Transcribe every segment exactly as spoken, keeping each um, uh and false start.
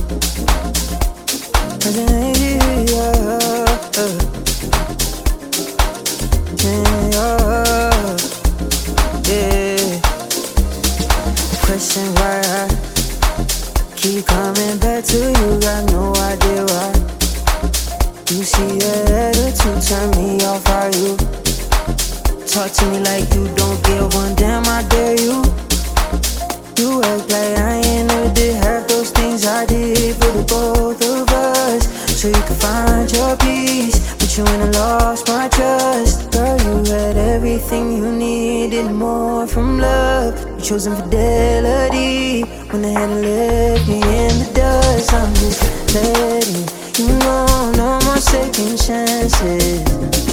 Question why I keep coming back to you, got no idea why. You see your attitude turn me off, are you? Talk to me like you don't give one damn, I dare you. You act like I ain't never did half those things I did for the both of us, so you can find your peace. But you went and lost my trust. Girl, you had everything you needed, more from love. You chose infidelity when they had to left me in the dust. I'm just letting you know, no more second chances.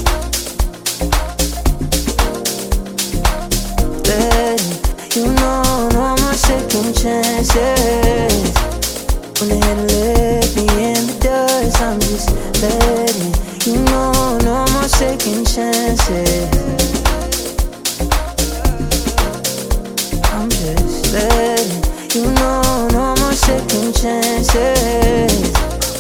Letting you know, no more second chances. When they had to left me in the dust, I'm just letting you know, no more second chances. I'm just letting you know, no more second chances.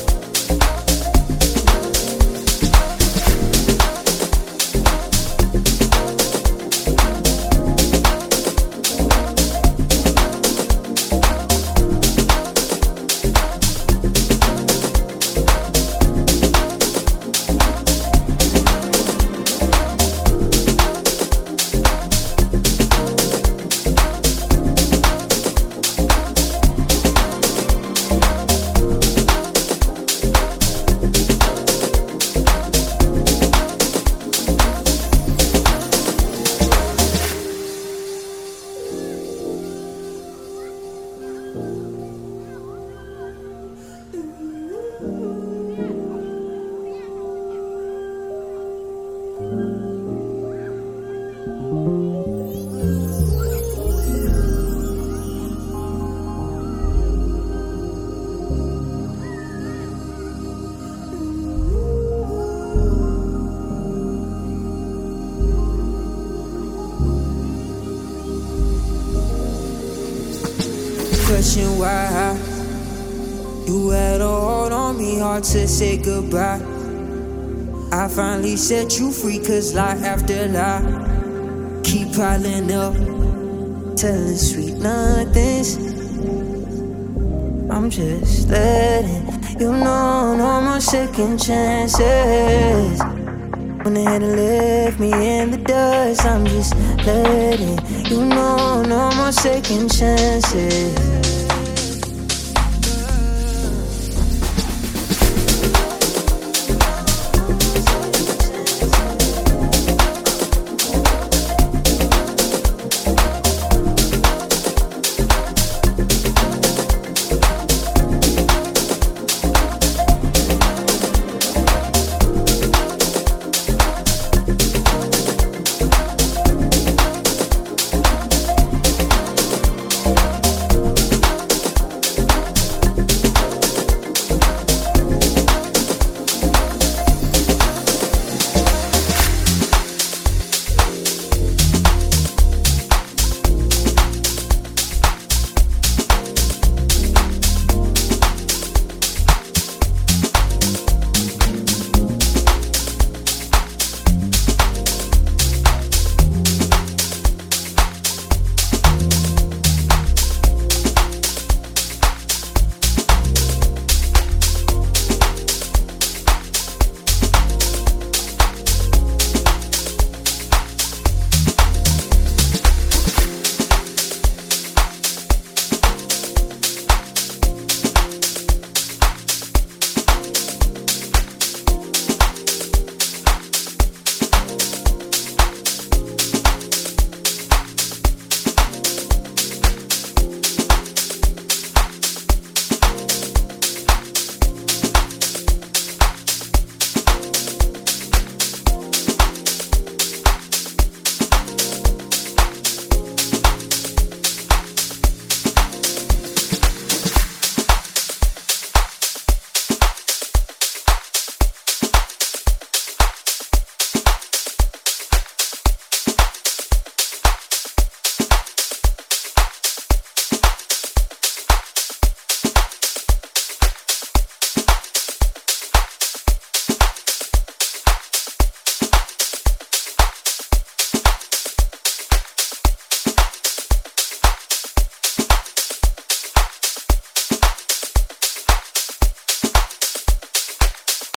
Question why you had a hold on me, hard to say goodbye. I finally set you free, cause lie after lie keep piling up, telling sweet nothings. I'm just letting you know, no more second chances. When they had to leave me in the dust, I'm just letting you know, no more second chances.